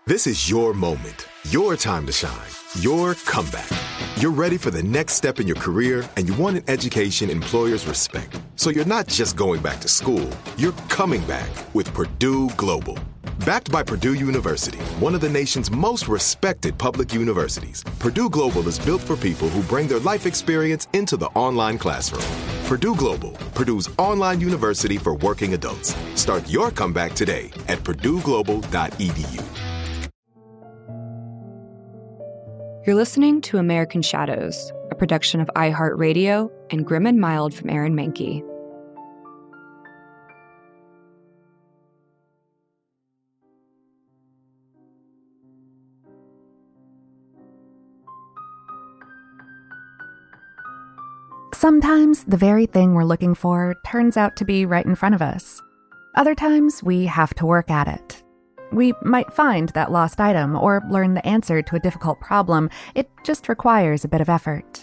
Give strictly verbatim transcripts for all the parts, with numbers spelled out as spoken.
This is your moment, your time to shine, your comeback. You're ready for the next step in your career, and you want an education employers respect. So you're not just going back to school, you're coming back with Purdue Global. Backed by Purdue University, one of the nation's most respected public universities, Purdue Global is built for people who bring their life experience into the online classroom. Purdue Global, Purdue's online university for working adults. Start your comeback today at purdue global dot e d u. You're listening to American Shadows, a production of iHeartRadio and Grim and Mild from Aaron Mahnke. Sometimes the very thing we're looking for turns out to be right in front of us. Other times we have to work at it. We might find that lost item or learn the answer to a difficult problem. It just requires a bit of effort.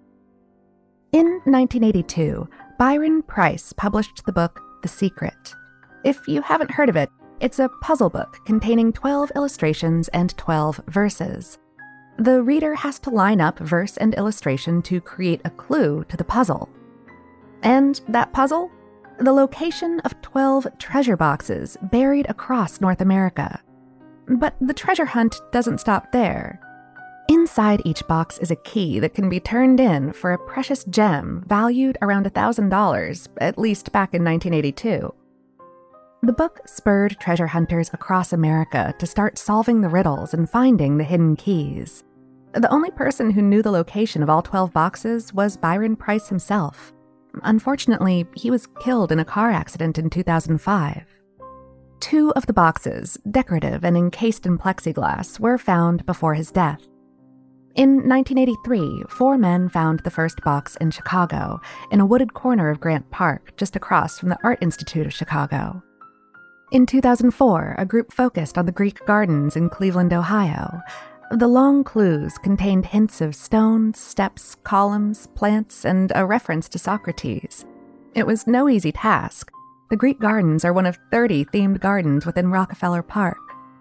In nineteen eighty-two, Byron Preiss published the book The Secret. If you haven't heard of it, it's a puzzle book containing twelve illustrations and twelve verses. The reader has to line up verse and illustration to create a clue to the puzzle. And that puzzle? The location of twelve treasure boxes buried across North America. But the treasure hunt doesn't stop there. Inside each box is a key that can be turned in for a precious gem valued around one thousand dollars, at least back in nineteen eighty-two. The book spurred treasure hunters across America to start solving the riddles and finding the hidden keys. The only person who knew the location of all twelve boxes was Byron Preiss himself. Unfortunately, he was killed in a car accident in two thousand five. Two of the boxes, decorative and encased in plexiglass, were found before his death. In nineteen eighty-three, four men found the first box in Chicago, in a wooded corner of Grant Park, just across from the Art Institute of Chicago. In two thousand four, a group focused on the Greek Gardens in Cleveland, Ohio. The long clues contained hints of stones, steps, columns, plants, and a reference to Socrates. It was no easy task. The Greek Gardens are one of thirty themed gardens within Rockefeller Park.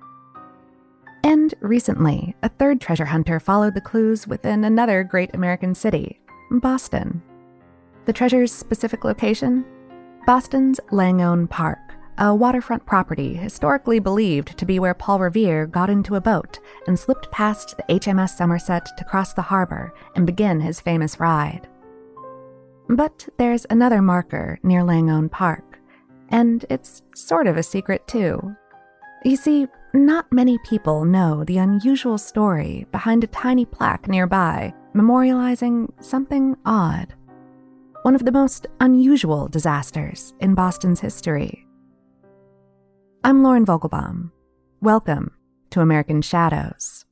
And recently, a third treasure hunter followed the clues within another great American city, Boston. The treasure's specific location? Boston's Langone Park, a waterfront property historically believed to be where Paul Revere got into a boat and slipped past the H M S Somerset to cross the harbor and begin his famous ride. But there's another marker near Langone Park, and it's sort of a secret too. You see, not many people know the unusual story behind a tiny plaque nearby memorializing something odd. One of the most unusual disasters in Boston's history. I'm Lauren Vogelbaum. Welcome to American Shadows.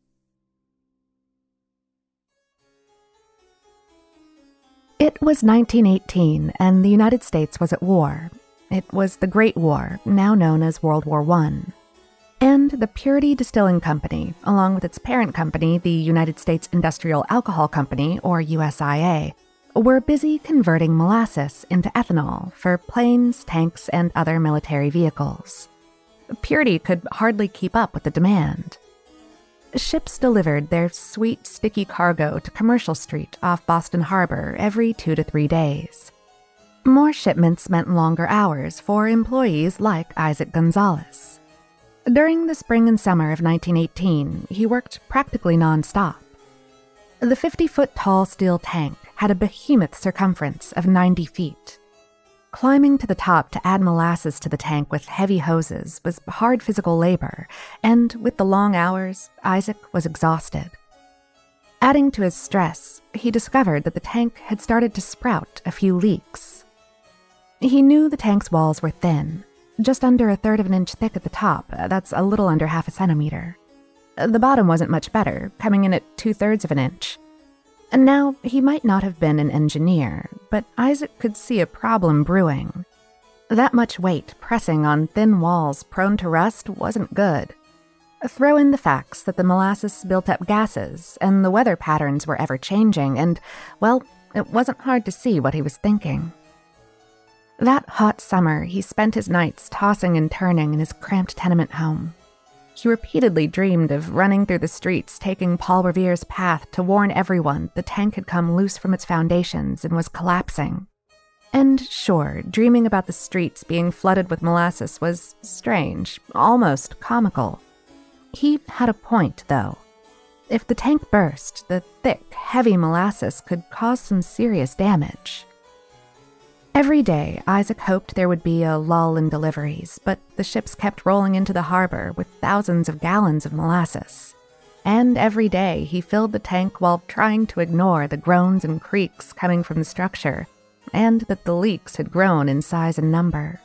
It was nineteen eighteen, and the United States was at war. It was the Great War, now known as World War One. And the Purity Distilling Company, along with its parent company, the United States Industrial Alcohol Company, or U S I A, were busy converting molasses into ethanol for planes, tanks, and other military vehicles. Purity could hardly keep up with the demand. Ships delivered their sweet, sticky cargo to Commercial Street off Boston Harbor every two to three days. More shipments meant longer hours for employees like Isaac Gonzalez. During the spring and summer of nineteen eighteen, he worked practically nonstop. The fifty-foot-tall steel tank had a behemoth circumference of ninety feet. Climbing to the top to add molasses to the tank with heavy hoses was hard physical labor, and with the long hours, Isaac was exhausted. Adding to his stress, he discovered that the tank had started to sprout a few leaks. He knew the tank's walls were thin, just under a third of an inch thick at the top, that's a little under half a centimeter. The bottom wasn't much better, coming in at two-thirds of an inch. And now, he might not have been an engineer, but Isaac could see a problem brewing. That much weight pressing on thin walls prone to rust wasn't good. Throw in the facts that the molasses built up gases, and the weather patterns were ever-changing, and, well, it wasn't hard to see what he was thinking. That hot summer, he spent his nights tossing and turning in his cramped tenement home. He repeatedly dreamed of running through the streets, taking Paul Revere's path to warn everyone the tank had come loose from its foundations and was collapsing. And sure, dreaming about the streets being flooded with molasses was strange, almost comical. He had a point, though. If the tank burst, the thick, heavy molasses could cause some serious damage. Every day, Isaac hoped there would be a lull in deliveries, but the ships kept rolling into the harbor with thousands of gallons of molasses. And every day, he filled the tank while trying to ignore the groans and creaks coming from the structure, and that the leaks had grown in size and number.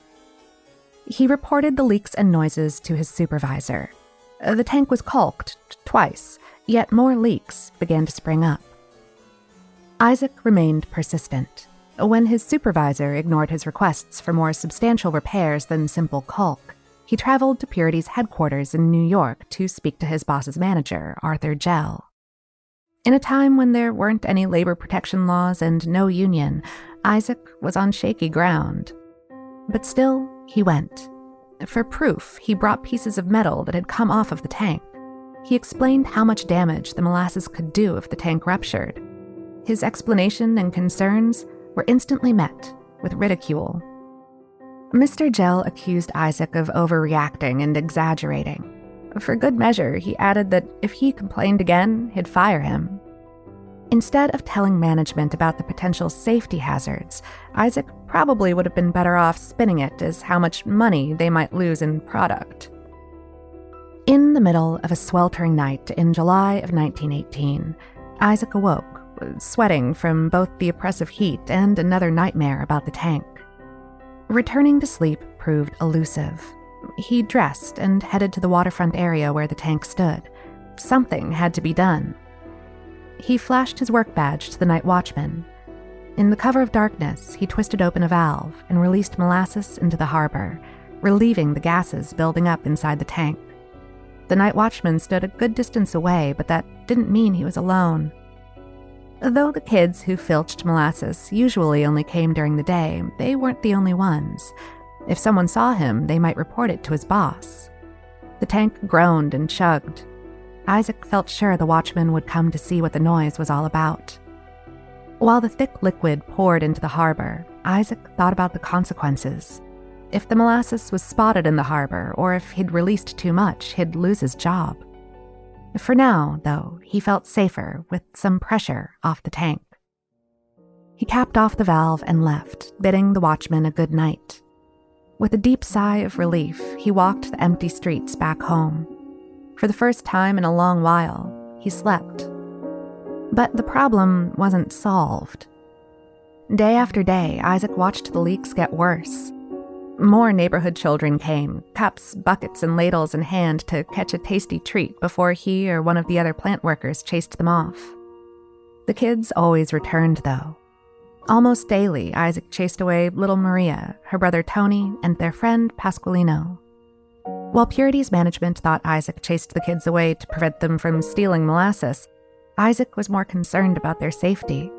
He reported the leaks and noises to his supervisor. The tank was caulked twice, yet more leaks began to spring up. Isaac remained persistent. When his supervisor ignored his requests for more substantial repairs than simple caulk, he traveled to Purity's headquarters in New York to speak to his boss's manager, Arthur Gell. In a time when there weren't any labor protection laws and no union, Isaac was on shaky ground. But still, he went. For proof, he brought pieces of metal that had come off of the tank. He explained how much damage the molasses could do if the tank ruptured. His explanation and concerns were instantly met with ridicule. Mister Gell accused Isaac of overreacting and exaggerating. For good measure, he added that if he complained again, he'd fire him. Instead of telling management about the potential safety hazards, Isaac probably would have been better off spinning it as how much money they might lose in product. In the middle of a sweltering night in July of nineteen eighteen, Isaac awoke, sweating from both the oppressive heat and another nightmare about the tank. Returning to sleep proved elusive. He dressed and headed to the waterfront area where the tank stood. Something had to be done. He flashed his work badge to the night watchman. In the cover of darkness, he twisted open a valve and released molasses into the harbor, relieving the gases building up inside the tank. The night watchman stood a good distance away, but that didn't mean he was alone. Though the kids who filched molasses usually only came during the day, they weren't the only ones. If someone saw him, they might report it to his boss. The tank groaned and chugged. Isaac felt sure the watchman would come to see what the noise was all about. While the thick liquid poured into the harbor, Isaac thought about the consequences. If the molasses was spotted in the harbor, or if he'd released too much, he'd lose his job. For now, though, he felt safer with some pressure off the tank. He capped off the valve and left, bidding the watchman a good night. With a deep sigh of relief, he walked the empty streets back home. For the first time in a long while, he slept. But the problem wasn't solved. Day after day, Isaac watched the leaks get worse. More neighborhood children came, cups, buckets, and ladles in hand to catch a tasty treat before he or one of the other plant workers chased them off. The kids always returned, though. Almost daily, Isaac chased away little Maria, her brother Tony, and their friend Pasqualino. While Purity's management thought Isaac chased the kids away to prevent them from stealing molasses, Isaac was more concerned about their safety.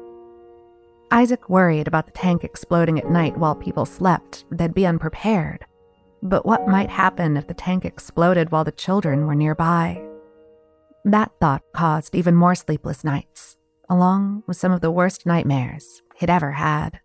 Isaac worried about the tank exploding at night while people slept. They'd be unprepared. But what might happen if the tank exploded while the children were nearby? That thought caused even more sleepless nights, along with some of the worst nightmares he'd ever had.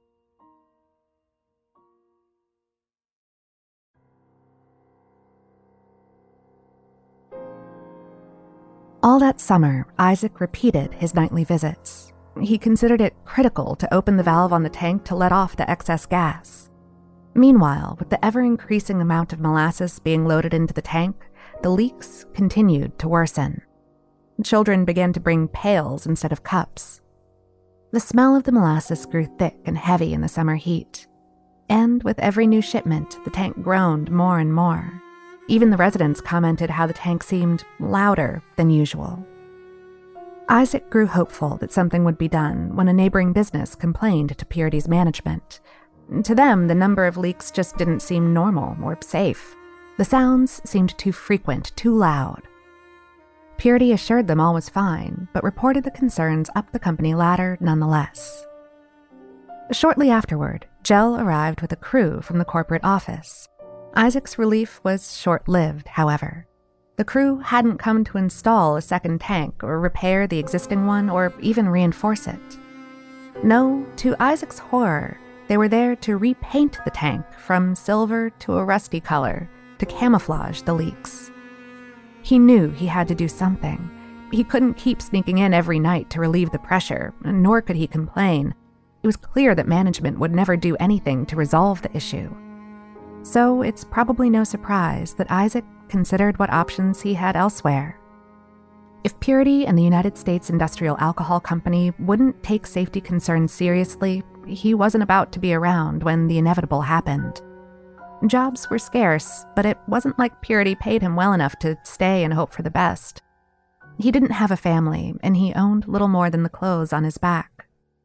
All that summer, Isaac repeated his nightly visits. He considered it critical to open the valve on the tank to let off the excess gas. Meanwhile, with the ever-increasing amount of molasses being loaded into the tank, the leaks continued to worsen. Children began to bring pails instead of cups. The smell of the molasses grew thick and heavy in the summer heat. And with every new shipment, the tank groaned more and more. Even the residents commented how the tank seemed louder than usual. Isaac grew hopeful that something would be done when a neighboring business complained to Purity's management. To them, the number of leaks just didn't seem normal or safe. The sounds seemed too frequent, too loud. Purity assured them all was fine, but reported the concerns up the company ladder nonetheless. Shortly afterward, Gell arrived with a crew from the corporate office. Isaac's relief was short-lived, however. The crew hadn't come to install a second tank or repair the existing one or even reinforce it. No, to Isaac's horror, they were there to repaint the tank from silver to a rusty color to camouflage the leaks. He knew he had to do something. He couldn't keep sneaking in every night to relieve the pressure, nor could he complain. It was clear that management would never do anything to resolve the issue. So it's probably no surprise that Isaac considered what options he had elsewhere. If Purity and the United States Industrial Alcohol Company wouldn't take safety concerns seriously, he wasn't about to be around when the inevitable happened. Jobs were scarce, but it wasn't like Purity paid him well enough to stay and hope for the best. He didn't have a family, and he owned little more than the clothes on his back.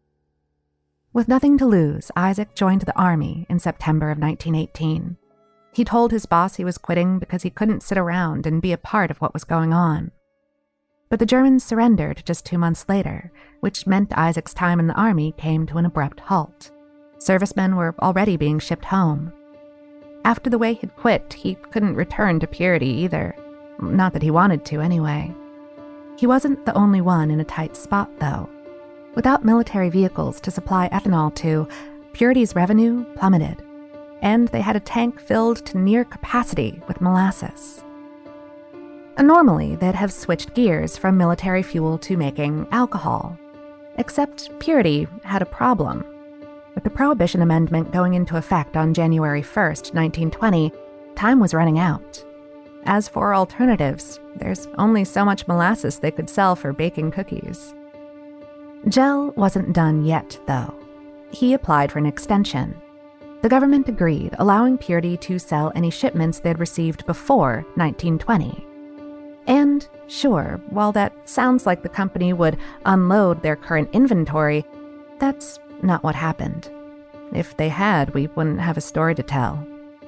With nothing to lose, Isaac joined the Army in September of nineteen eighteen. He told his boss he was quitting because he couldn't sit around and be a part of what was going on. But the Germans surrendered just two months later, which meant Isaac's time in the Army came to an abrupt halt. Servicemen were already being shipped home. After the way he'd quit, he couldn't return to Purity either. Not that he wanted to, anyway. He wasn't the only one in a tight spot, though. Without military vehicles to supply ethanol to, Purity's revenue plummeted, and they had a tank filled to near capacity with molasses. Normally, they'd have switched gears from military fuel to making alcohol. Except Purity had a problem. With the Prohibition Amendment going into effect on January first, nineteen twenty, time was running out. As for alternatives, there's only so much molasses they could sell for baking cookies. Gel wasn't done yet, though. He applied for an extension. The government agreed, allowing Purity to sell any shipments they'd received before nineteen twenty. And, sure, while that sounds like the company would unload their current inventory, that's not what happened. If they had, we wouldn't have a story to tell.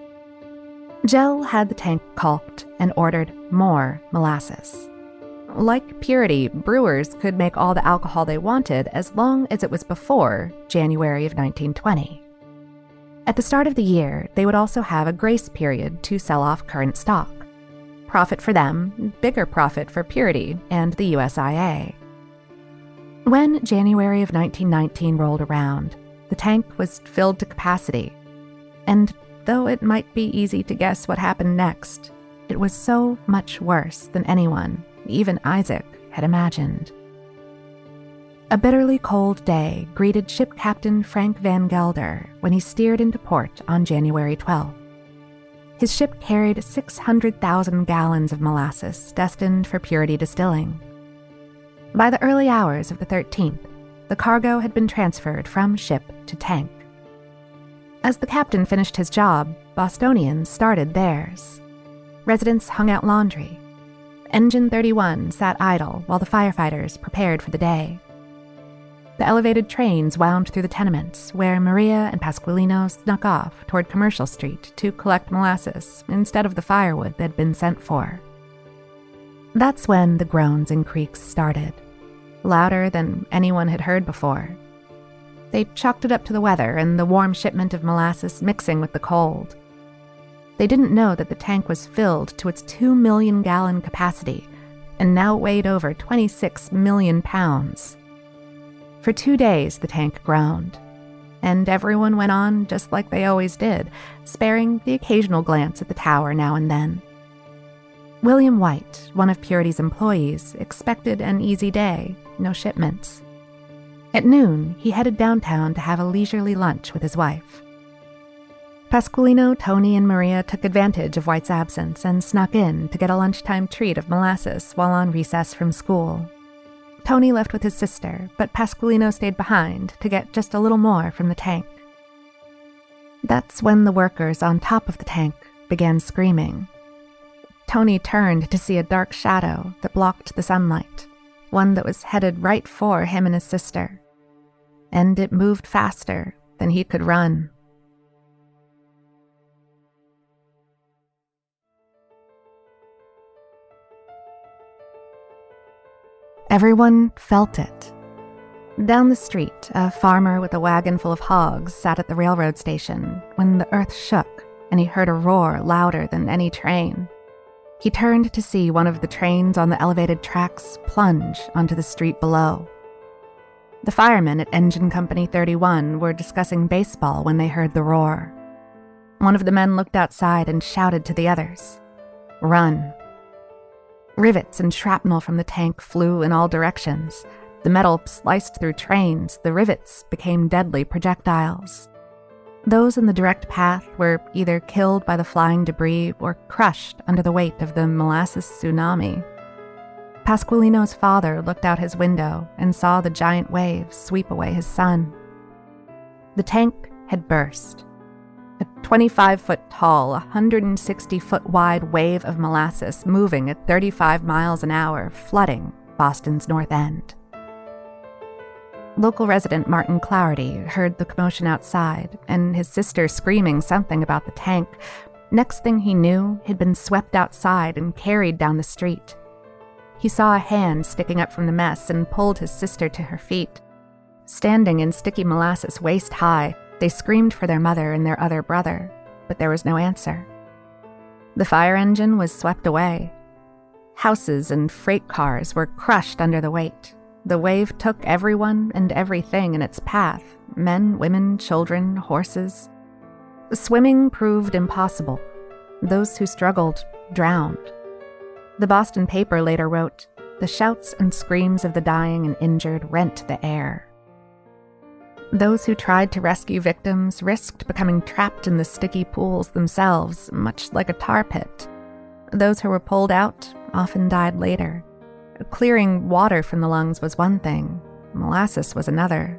Gel had the tank caulked and ordered more molasses. Like Purity, brewers could make all the alcohol they wanted as long as it was before January of nineteen twenty. At the start of the year, they would also have a grace period to sell off current stock. Profit for them, bigger profit for Purity and the U S I A. When January of nineteen nineteen rolled around, the tank was filled to capacity. And though it might be easy to guess what happened next, it was so much worse than anyone, even Isaac, had imagined. A bitterly cold day greeted ship captain Frank Van Gelder when he steered into port on January twelfth. His ship carried six hundred thousand gallons of molasses destined for Purity Distilling. By the early hours of the thirteenth, the cargo had been transferred from ship to tank. As the captain finished his job, Bostonians started theirs. Residents hung out laundry. Engine thirty-one sat idle while the firefighters prepared for the day. The elevated trains wound through the tenements, where Maria and Pasqualino snuck off toward Commercial Street to collect molasses instead of the firewood they'd been sent for. That's when the groans and creaks started, louder than anyone had heard before. They chalked it up to the weather and the warm shipment of molasses mixing with the cold. They didn't know that the tank was filled to its two million gallon capacity and now weighed over twenty-six million pounds. For two days, the tank groaned, and everyone went on just like they always did, sparing the occasional glance at the tower now and then. William White, one of Purity's employees, expected an easy day, no shipments. At noon, he headed downtown to have a leisurely lunch with his wife. Pasqualino, Tony, and Maria took advantage of White's absence and snuck in to get a lunchtime treat of molasses while on recess from school. Tony left with his sister, but Pasqualino stayed behind to get just a little more from the tank. That's when the workers on top of the tank began screaming. Tony turned to see a dark shadow that blocked the sunlight, one that was headed right for him and his sister. And it moved faster than he could run. Everyone felt it. Down the street, a farmer with a wagon full of hogs sat at the railroad station when the earth shook and he heard a roar louder than any train. He turned to see one of the trains on the elevated tracks plunge onto the street below. The firemen at Engine Company thirty-one were discussing baseball when they heard the roar. One of the men looked outside and shouted to the others, "Run." Rivets and shrapnel from the tank flew in all directions. The metal sliced through trains. The rivets became deadly projectiles. Those in the direct path were either killed by the flying debris or crushed under the weight of the molasses tsunami. Pasqualino's father looked out his window and saw the giant waves sweep away his son. The tank had burst. A twenty-five-foot tall, one hundred sixty-foot wide wave of molasses moving at thirty-five miles an hour, flooding Boston's North End. Local resident Martin Clougherty heard the commotion outside and his sister screaming something about the tank. Next thing he knew, he'd been swept outside and carried down the street. He saw a hand sticking up from the mess and pulled his sister to her feet. Standing in sticky molasses waist high, they screamed for their mother and their other brother, but there was no answer. The fire engine was swept away. Houses and freight cars were crushed under the weight. The wave took everyone and everything in its path, men, women, children, horses. Swimming proved impossible. Those who struggled drowned. The Boston paper later wrote, "The shouts and screams of the dying and injured rent the air." Those who tried to rescue victims risked becoming trapped in the sticky pools themselves, much like a tar pit. Those who were pulled out often died later. Clearing water from the lungs was one thing, molasses was another.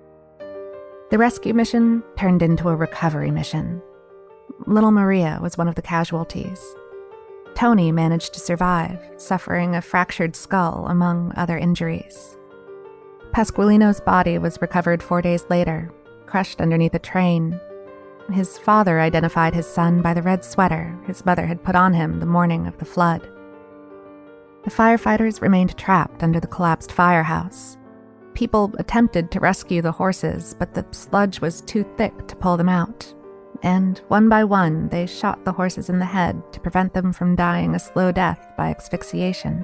The rescue mission turned into a recovery mission. Little Maria was one of the casualties. Tony managed to survive, suffering a fractured skull among other injuries. Pasqualino's body was recovered four days later, crushed underneath a train. His father identified his son by the red sweater his mother had put on him the morning of the flood. The firefighters remained trapped under the collapsed firehouse. People attempted to rescue the horses, but the sludge was too thick to pull them out. And one by one, they shot the horses in the head to prevent them from dying a slow death by asphyxiation.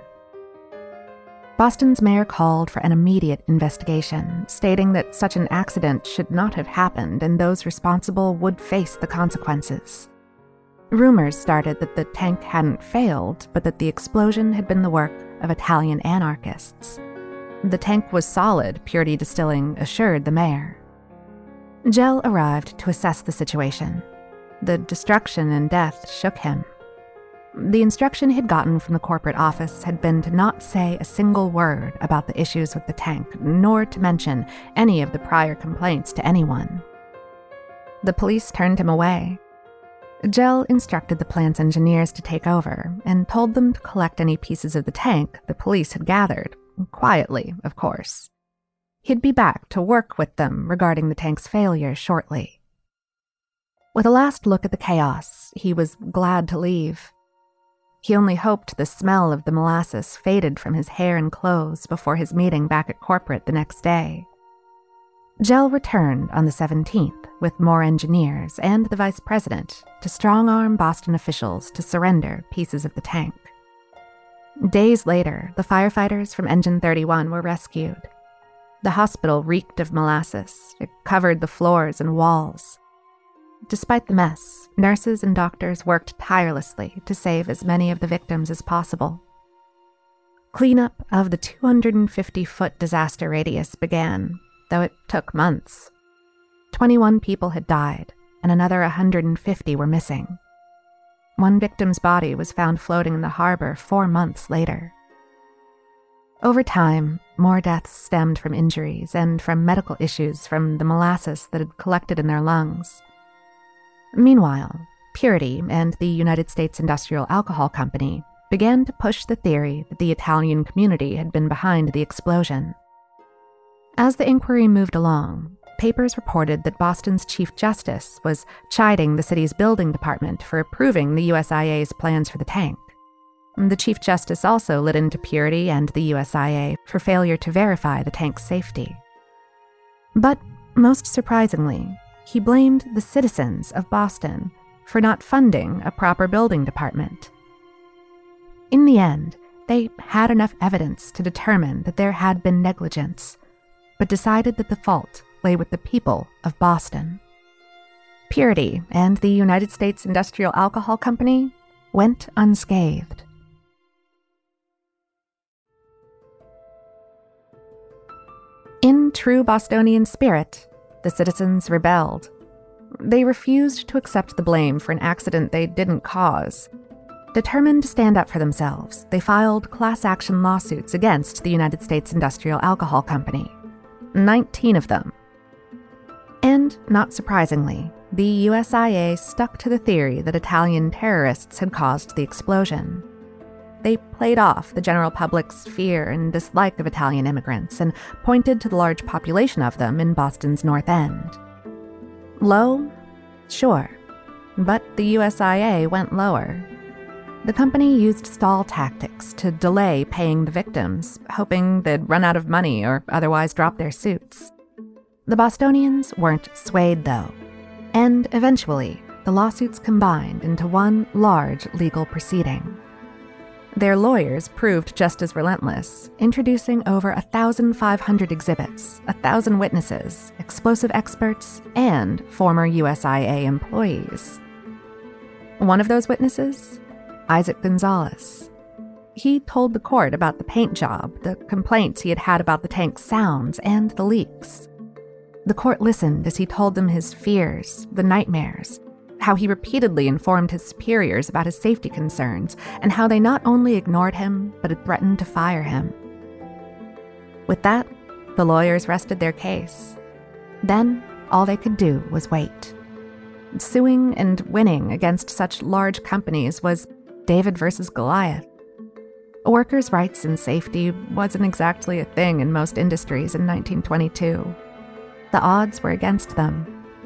Boston's mayor called for an immediate investigation, stating that such an accident should not have happened and those responsible would face the consequences. Rumors started that the tank hadn't failed, but that the explosion had been the work of Italian anarchists. The tank was solid, Purity Distilling assured the mayor. Gell arrived to assess the situation. The destruction and death shook him. The instruction he'd gotten from the corporate office had been to not say a single word about the issues with the tank, nor to mention any of the prior complaints to anyone. The police turned him away. Gell instructed the plant's engineers to take over and told them to collect any pieces of the tank the police had gathered, quietly, of course. He'd be back to work with them regarding the tank's failure shortly. With a last look at the chaos, he was glad to leave. He only hoped the smell of the molasses faded from his hair and clothes before his meeting back at corporate the next day. Gell returned on the seventeenth with more engineers and the vice president to strong-arm Boston officials to surrender pieces of the tank. Days later, the firefighters from Engine thirty-one were rescued. The hospital reeked of molasses. It covered the floors and walls. Despite the mess, nurses and doctors worked tirelessly to save as many of the victims as possible. Cleanup of the two hundred fifty foot disaster radius began, though it took months. twenty-one people had died, and another one hundred fifty were missing. One victim's body was found floating in the harbor four months later. Over time, more deaths stemmed from injuries and from medical issues from the molasses that had collected in their lungs. Meanwhile, Purity and the United States Industrial Alcohol Company began to push the theory that the Italian community had been behind the explosion. As the inquiry moved along, papers reported that Boston's Chief Justice was chiding the city's building department for approving the U S I A's plans for the tank. The Chief Justice also lit into Purity and the U S I A for failure to verify the tank's safety. But, most surprisingly, he blamed the citizens of Boston for not funding a proper building department. In the end, they had enough evidence to determine that there had been negligence, but decided that the fault lay with the people of Boston. Purity and the United States Industrial Alcohol Company went unscathed. In true Bostonian spirit, the citizens rebelled. They refused to accept the blame for an accident they didn't cause. Determined to stand up for themselves, they filed class action lawsuits against the United States Industrial Alcohol Company. Nineteen of them. And, not surprisingly, the U S I A stuck to the theory that Italian terrorists had caused the explosion. They played off the general public's fear and dislike of Italian immigrants and pointed to the large population of them in Boston's North End. Low? Sure. But the U S I A went lower. The company used stall tactics to delay paying the victims, hoping they'd run out of money or otherwise drop their suits. The Bostonians weren't swayed, though, and eventually the lawsuits combined into one large legal proceeding. Their lawyers proved just as relentless, introducing over one thousand five hundred exhibits, one thousand witnesses, explosive experts, and former U S I A employees. One of those witnesses? Isaac Gonzalez. He told the court about the paint job, the complaints he had had about the tank's sounds, and the leaks. The court listened as he told them his fears, the nightmares, how he repeatedly informed his superiors about his safety concerns, and how they not only ignored him, but had threatened to fire him. With that, the lawyers rested their case. Then, all they could do was wait. Suing and winning against such large companies was David versus Goliath. Workers' rights and safety wasn't exactly a thing in most industries in nineteen twenty-two. The odds were against them.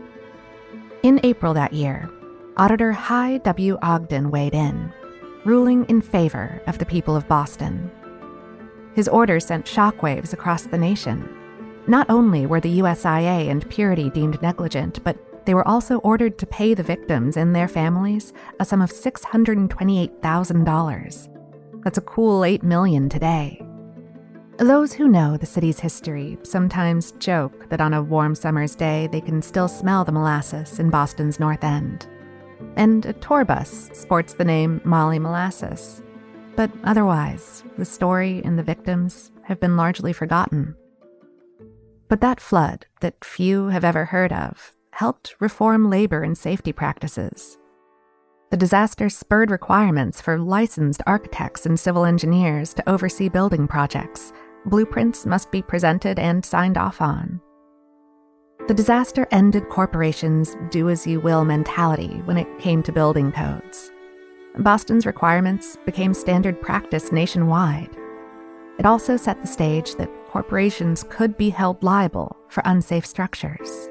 In April that year, Auditor Hy W. Ogden weighed in, ruling in favor of the people of Boston. His order sent shockwaves across the nation. Not only were the U S I A and Purity deemed negligent, but they were also ordered to pay the victims and their families a sum of six hundred twenty-eight thousand dollars. That's a cool eight million dollars today. Those who know the city's history sometimes joke that on a warm summer's day they can still smell the molasses in Boston's North End. And a tour bus sports the name Molly Molasses. But otherwise, the story and the victims have been largely forgotten. But that flood that few have ever heard of helped reform labor and safety practices. The disaster spurred requirements for licensed architects and civil engineers to oversee building projects. Blueprints must be presented and signed off on. The disaster ended corporations' do-as-you-will mentality when it came to building codes. Boston's requirements became standard practice nationwide. It also set the stage that corporations could be held liable for unsafe structures.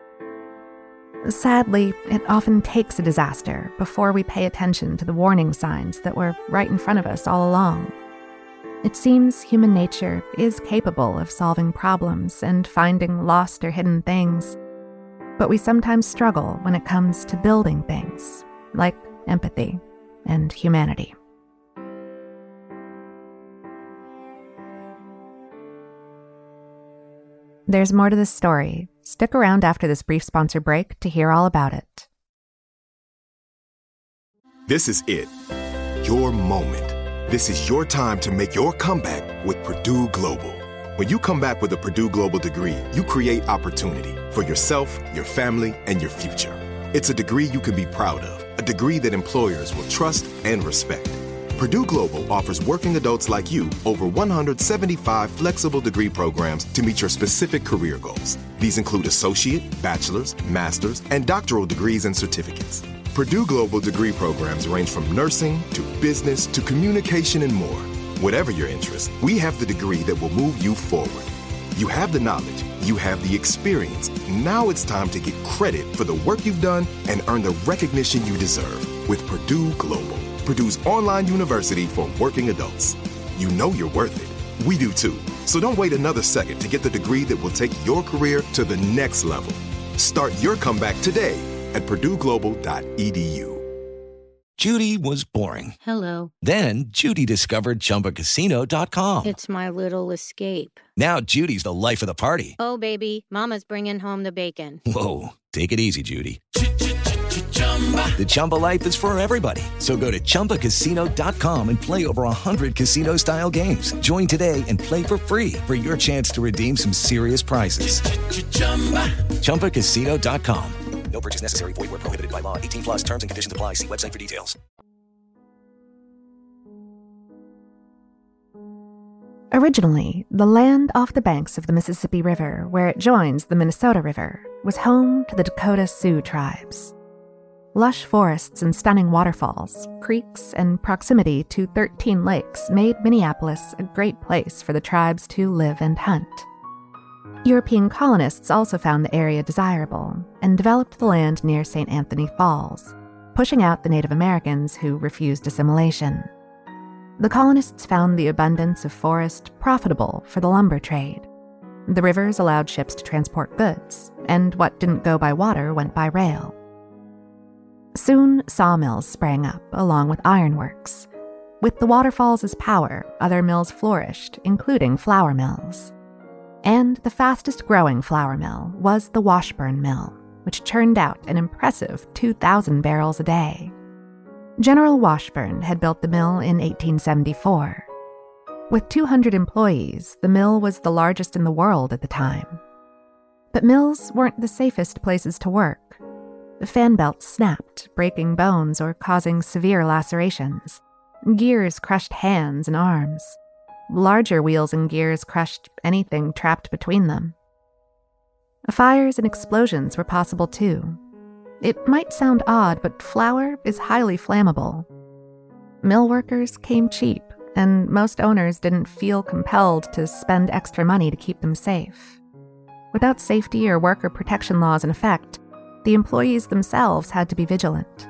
Sadly, it often takes a disaster before we pay attention to the warning signs that were right in front of us all along. It seems human nature is capable of solving problems and finding lost or hidden things, but we sometimes struggle when it comes to building things, like empathy and humanity. There's more to this story. Stick around after this brief sponsor break to hear all about it. This is it. Your moment. This is your time to make your comeback with Purdue Global. When you come back with a Purdue Global degree, you create opportunity for yourself, your family, and your future. It's a degree you can be proud of, a degree that employers will trust and respect. Purdue Global offers working adults like you over one hundred seventy-five flexible degree programs to meet your specific career goals. These include associate, bachelor's, master's, and doctoral degrees and certificates. Purdue Global degree programs range from nursing to business to communication and more. Whatever your interest, we have the degree that will move you forward. You have the knowledge, you have the experience. Now it's time to get credit for the work you've done and earn the recognition you deserve with Purdue Global, Purdue's online university for working adults. You know you're worth it. We do too. So don't wait another second to get the degree that will take your career to the next level. Start your comeback today at purdue global dot e d u. Judy was boring. Hello. Then Judy discovered Chumba Casino dot com. It's my little escape. Now Judy's the life of the party. Oh, baby, mama's bringing home the bacon. Whoa, take it easy, Judy. The Chumba life is for everybody. So go to Chumba Casino dot com and play over one hundred casino-style games. Join today and play for free for your chance to redeem some serious prizes. Chumba Casino dot com. No purchase necessary. Void where prohibited by law. eighteen plus terms and conditions apply. See website for details. Originally, the land off the banks of the Mississippi River, where it joins the Minnesota River, was home to the Dakota Sioux tribes. Lush forests and stunning waterfalls, creeks, and proximity to thirteen lakes made Minneapolis a great place for the tribes to live and hunt. European colonists also found the area desirable and developed the land near Saint Anthony Falls, pushing out the Native Americans who refused assimilation. The colonists found the abundance of forest profitable for the lumber trade. The rivers allowed ships to transport goods, and what didn't go by water went by rail. Soon, sawmills sprang up along with ironworks. With the waterfalls as power, other mills flourished, including flour mills. And the fastest-growing flour mill was the Washburn Mill, which churned out an impressive two thousand barrels a day. General Washburn had built the mill in eighteen seventy-four. With two hundred employees, the mill was the largest in the world at the time. But mills weren't the safest places to work. The fan belts snapped, breaking bones or causing severe lacerations. Gears crushed hands and arms. Larger wheels and gears crushed anything trapped between them. Fires and explosions were possible too. It might sound odd, but flour is highly flammable. Mill workers came cheap, and most owners didn't feel compelled to spend extra money to keep them safe. Without safety or worker protection laws in effect, the employees themselves had to be vigilant.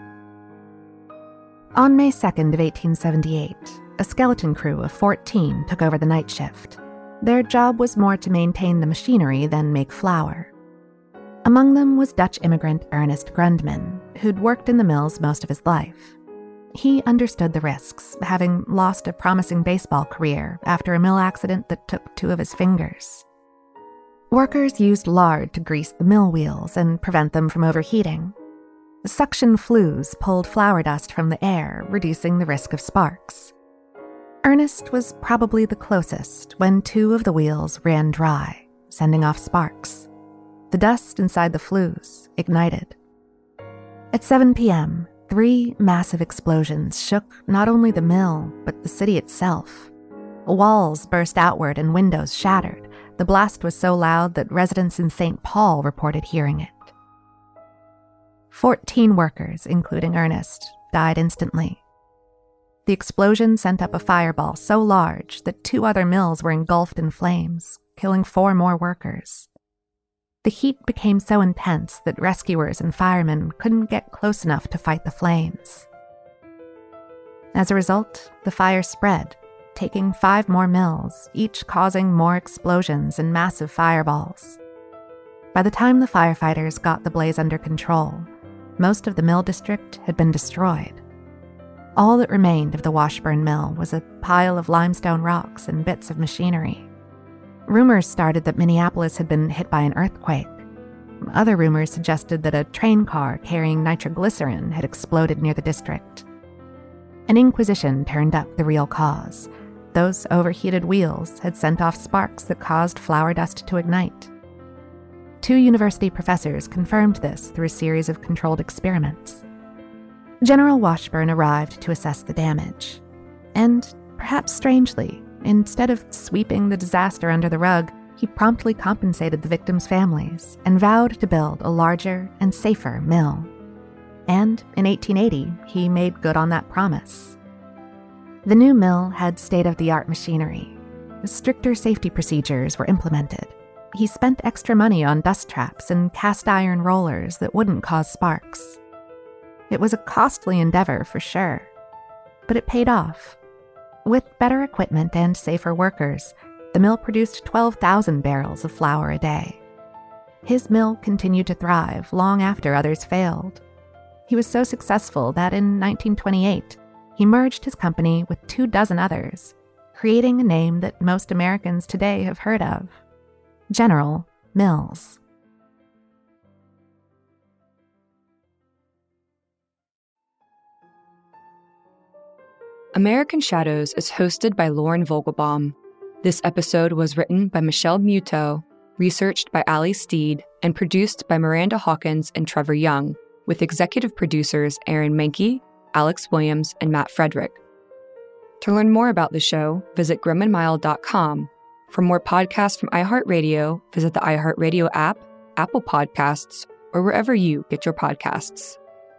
On May second of eighteen seventy-eight, a skeleton crew of fourteen took over the night shift. Their job was more to maintain the machinery than make flour. Among them was Dutch immigrant Ernest Grundman, who'd worked in the mills most of his life. He understood the risks, having lost a promising baseball career after a mill accident that took two of his fingers. Workers used lard to grease the mill wheels and prevent them from overheating. Suction flues pulled flour dust from the air, reducing the risk of sparks. Ernest was probably the closest when two of the wheels ran dry, sending off sparks. The dust inside the flues ignited. At seven p.m., three massive explosions shook not only the mill, but the city itself. Walls burst outward and windows shattered. The blast was so loud that residents in Saint Paul reported hearing it. Fourteen workers, including Ernest, died instantly. The explosion sent up a fireball so large that two other mills were engulfed in flames, killing four more workers. The heat became so intense that rescuers and firemen couldn't get close enough to fight the flames. As a result, the fire spread, taking five more mills, each causing more explosions and massive fireballs. By the time the firefighters got the blaze under control, most of the mill district had been destroyed. All that remained of the Washburn Mill was a pile of limestone rocks and bits of machinery. Rumors started that Minneapolis had been hit by an earthquake. Other rumors suggested that a train car carrying nitroglycerin had exploded near the district. An inquisition turned up the real cause. Those overheated wheels had sent off sparks that caused flour dust to ignite. Two university professors confirmed this through a series of controlled experiments. General Washburn arrived to assess the damage. And, perhaps strangely, instead of sweeping the disaster under the rug, he promptly compensated the victims' families and vowed to build a larger and safer mill. And in eighteen eighty, he made good on that promise. The new mill had state-of-the-art machinery. Stricter safety procedures were implemented. He spent extra money on dust traps and cast iron rollers that wouldn't cause sparks. It was a costly endeavor for sure, but it paid off. With better equipment and safer workers, the mill produced twelve thousand barrels of flour a day. His mill continued to thrive long after others failed. He was so successful that in nineteen twenty-eight, he merged his company with two dozen others, creating a name that most Americans today have heard of: General Mills. American Shadows is hosted by Lauren Vogelbaum. This episode was written by Michelle Muto, researched by Ali Steed, and produced by Miranda Hawkins and Trevor Young, with executive producers Aaron Mahnke, Alex Williams, and Matt Frederick. To learn more about the show, visit grim and mild dot com. For more podcasts from iHeartRadio, visit the iHeartRadio app, Apple Podcasts, or wherever you get your podcasts.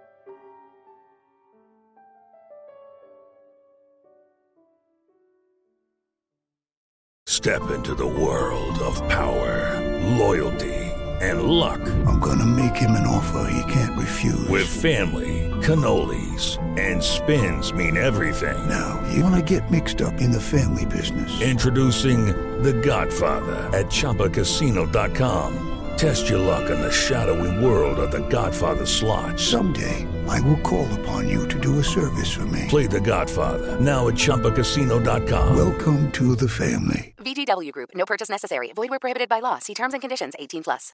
Step into the world of power, loyalty, and luck. I'm gonna make him an offer he can't refuse. With family, cannolis, and spins mean everything. Now, you wanna get mixed up in the family business. Introducing The Godfather at Chumba Casino dot com. Test your luck in the shadowy world of The Godfather slot. Someday, I will call upon you to do a service for me. Play The Godfather, now at Chumba Casino dot com. Welcome to the family. V G W Group. No purchase necessary. Void where prohibited by law. See terms and conditions. eighteen plus.